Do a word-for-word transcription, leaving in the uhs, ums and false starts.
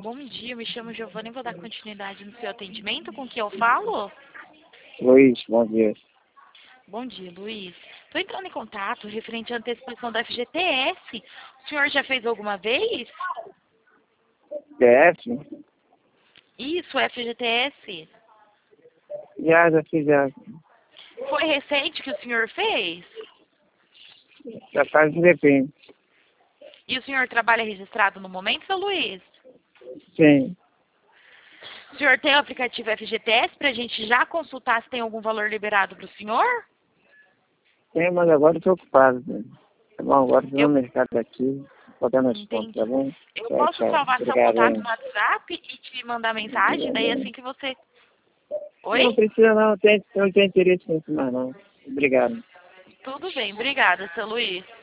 Bom dia, me chamo Giovana e vou dar continuidade no seu atendimento. Com quem eu falo? Luiz, bom dia. Bom dia, Luiz. Estou entrando em contato referente à antecipação da F G T S. O senhor já fez alguma vez? P F? Isso, F G T S. Já, já fiz, já. Foi recente que o senhor fez? Já faz um depende. E o senhor trabalha registrado no momento, seu Luiz? Sim. O senhor tem o aplicativo F G T S para a gente já consultar se tem algum valor liberado para o senhor? Tem, mas agora eu tô ocupado. Né? Tá bom, agora estou Eu no mercado aqui, botando as contas, entendi. tá bom? Eu Tchau, posso tchau. salvar seu Obrigado, contato hein? no WhatsApp e te mandar mensagem, daí assim que você... Oi? Não precisa não, tem, não tem interesse nisso mais não. Obrigado. Tudo bem, obrigada, seu Luiz.